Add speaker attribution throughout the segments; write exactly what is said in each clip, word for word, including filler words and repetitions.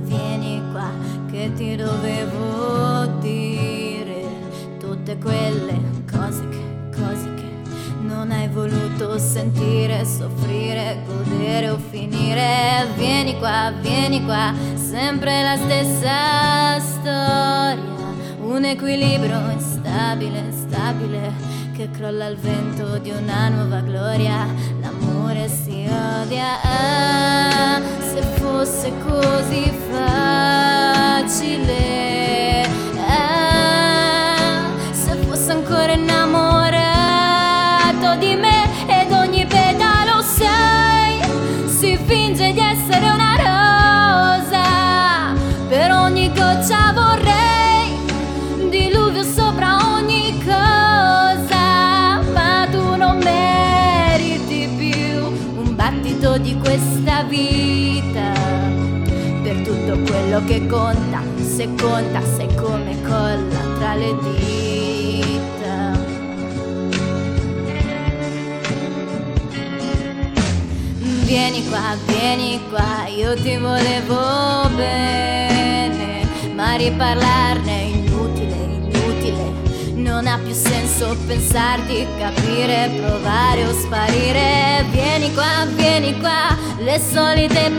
Speaker 1: vieni qua, che ti dovevo dire tutte quelle cose che, cose che non hai voluto sentire, soffrire, godere o finire. Vieni qua, vieni qua, sempre la stessa storia, un equilibrio instabile, instabile, che crolla al vento di una nuova gloria. L'amore si odia, ah, se fosse così facile, ah, se fosse ancora innamorato di me ed ogni petalo sai, si finge di essere una rosa, per ogni goccia vorrei diluvio sopra ogni cosa, ma tu non meriti più un battito di questa vita, per tutto quello che conta, se conta, sei come colla tra le dita. Vieni qua, vieni qua, io ti volevo bene, ma riparlarne è inutile, inutile. Non ha più senso pensarti, capire, provare o sparire. Vieni qua, vieni qua, le solite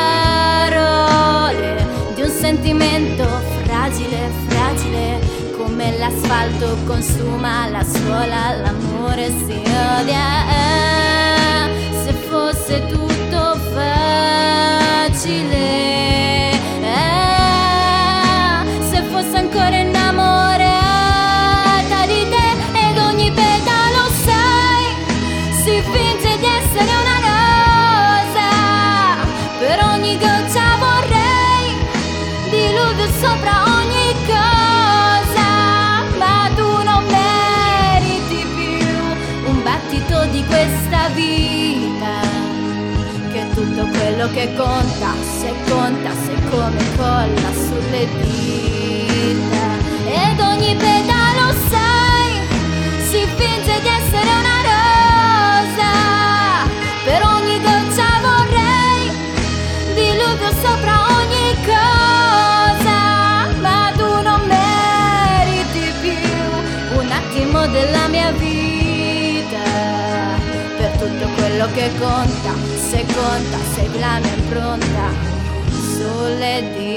Speaker 1: parole di un sentimento fragile, fragile, come l'asfalto consuma la suola, l'amore si odia. Ah, se fosse tutto facile, ah, se fosse ancora innamorata di te ed ogni petalo sai, si finge di essere una rosa, per ogni goccia vorrei diluvio sopra ogni cosa, ma tu non meriti più un battito di questa vita, che è tutto quello che conta, se conta, se come colla sulle dita, ed ogni petalo sai, si finge di essere una rosa, per ogni goccia vorrei diluvio sopra ogni cosa, ma tu non meriti più un attimo della mia vita, per tutto quello che conta, se conta, sei la mia impronta sulle dita.